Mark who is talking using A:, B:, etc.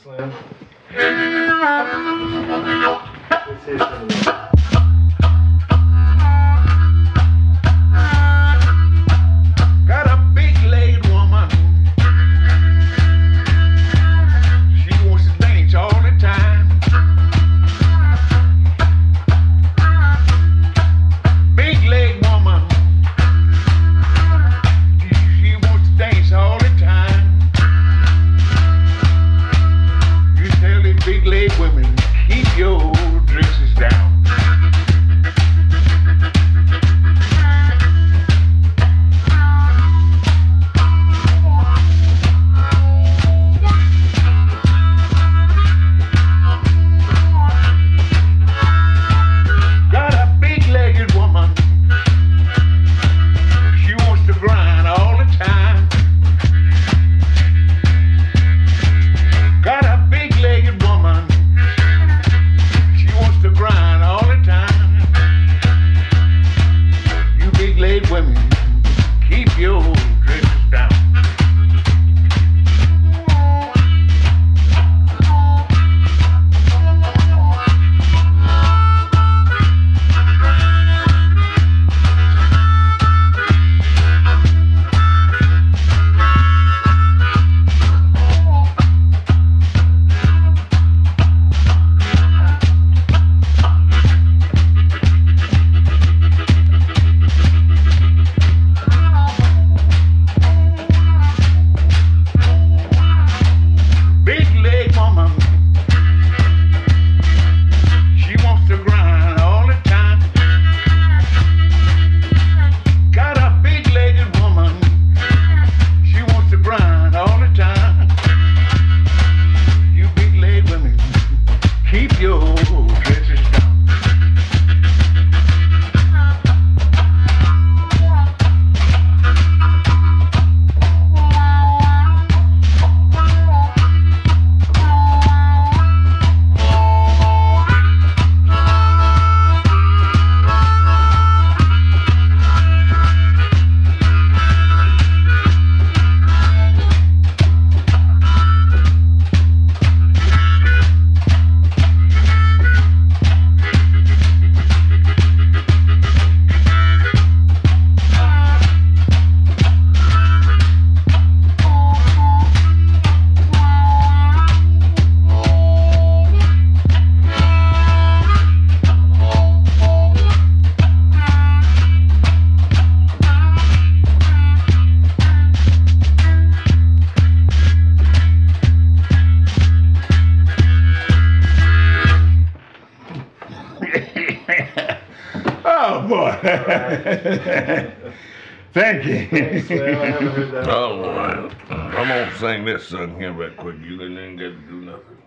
A: Slim. Let's hear some of that.
B: Got a big-legged woman. She wants to dance all the time. Big-legged woman. She wants to dance all the time. You tell these big-legged women, keep your dresses down. Got a big-legged woman. She wants to grind all the time. Got a big-legged woman. She wants to grind all the time. You big-legged women, keep your dresses down. Big-legged woman. She wants to grind all the time. Got a big-legged woman. She wants to grind all the time. You big-legged women, keep your dresses down. Oh boy. Thank you.
A: Thanks, Slim. I haven't heard that.
C: All right. I'm gonna sing this song here right quick. You ain't got to do nothing.